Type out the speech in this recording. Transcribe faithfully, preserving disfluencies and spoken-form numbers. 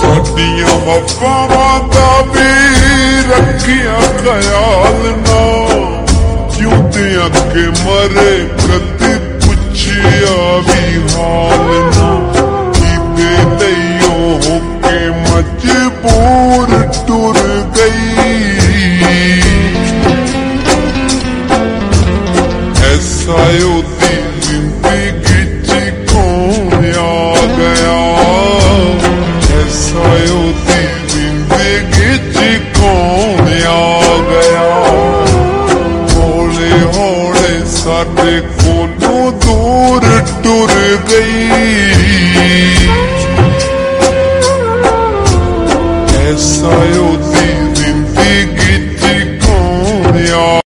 साडियां वफावां दा भी रखिया ख्याल ना जिउंदियां के मरे कदी पुछिया भी हाल ना कीते लईओ होके मजबूर टुर गई ऐसा ओदी जिंदगी च कौन आ गया ऐसा ओदी जिंदगी च कौन आ गया हौले हौले साडे कोलों दूर टुर गई ऐसा ओदी जिंदगी